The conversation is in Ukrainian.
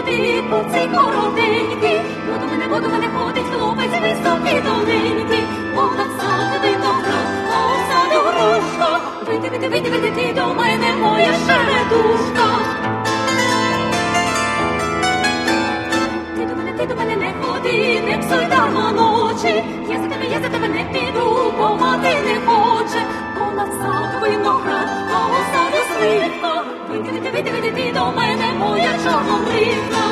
ходи, поцей коротенький, бо до мене ходить хлопець високий тоненький, понад сад виноград, а у саду грушка. Вийди ти до мене, моя шеретушка. Ти до мене не ходи, не псуй дарма ночі, я за тебе не піду, бо мати не хоче, понад сад виноград, а у саду сливка. Вийди ти до мене, моя чорнобривка.